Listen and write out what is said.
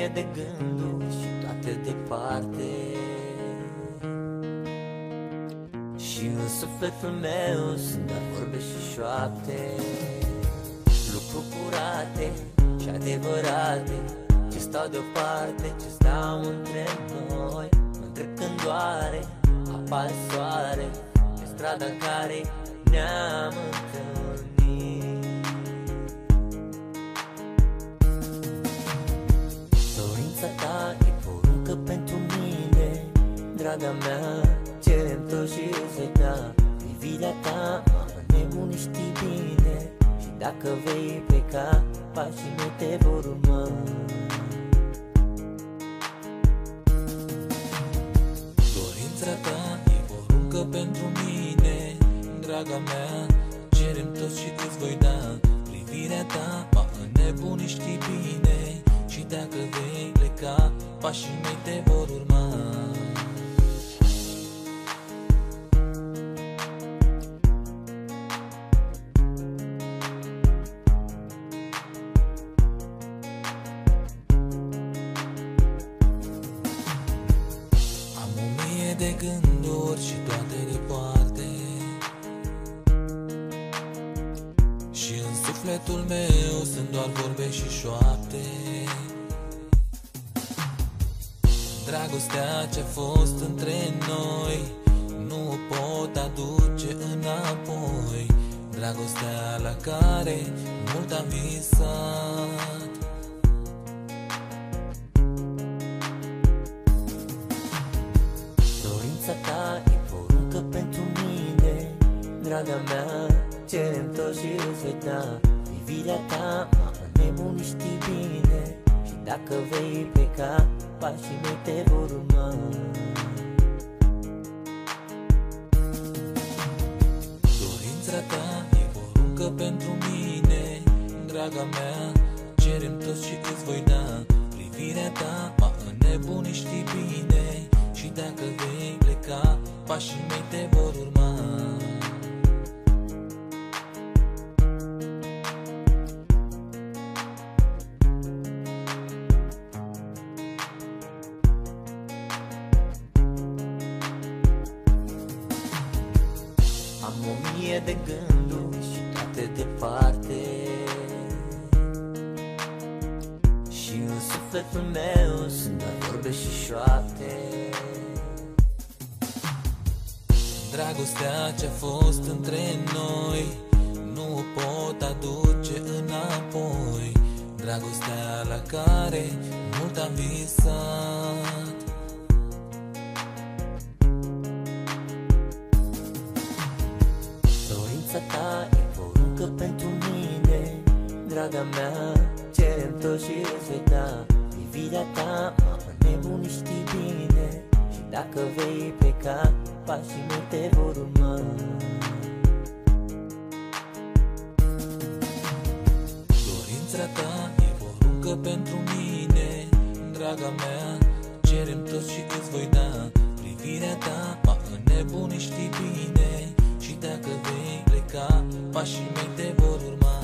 mie de gânduri și toate departe, și în sufletul meu sunt doar vorbe și șoapte, lucruri curate și adevărate, ce stau deoparte, ce stau între noi. Mă întreb când doare, apare soare pe strada în care ne-am întâlnit. Dorința ta e poruncă pentru mine, draga mea, cerem tot și îți vei da. Privirea ta mă înnebunești bine, și dacă vei pleca, pașii mei te vor urma. Dorința ta e poruncă pentru mine, draga mea, cerem tot și îți voi da. Privirea ta mă înnebunești bine, și dacă vei pleca, pașii mei te vor urma. De gânduri și toate departe, și în sufletul meu sunt doar vorbe și șoapte. Dragostea ce-a fost între noi nu o pot aduce înapoi, dragostea la care mult am visat. Dorința ta e poruncă pentru mine, draga mea, cerem tot și îți vei da. Privirea ta mă înnebunești bine, și dacă vei pleca, pașii mei te vor urma. Dorința ta e poruncă pentru mine, draga mea, cerem tot și îți voi da. Privirea ta mă înnebunești bine, și dacă vei pleca, pașii mei te vor urma. Am 1000 de gânduri și toate departe, și în sufletul meu sunt doar vorbe și șoapte. Dragostea ce-a fost între noi nu o pot aduce înapoi, dragostea la care mult am visat. Dorința ta e poruncă pentru mine, draga mea, cerem tot și îți vei da. Privirea ta mă înnebunești bine, și dacă vei pleca, pașii mei te vor urma. Dorința ta e poruncă pentru mine, draga mea, cerem tot și îți voi da. Privirea ta mă înnebunești bine, și dacă vei pleca, pașii mei te vor urma.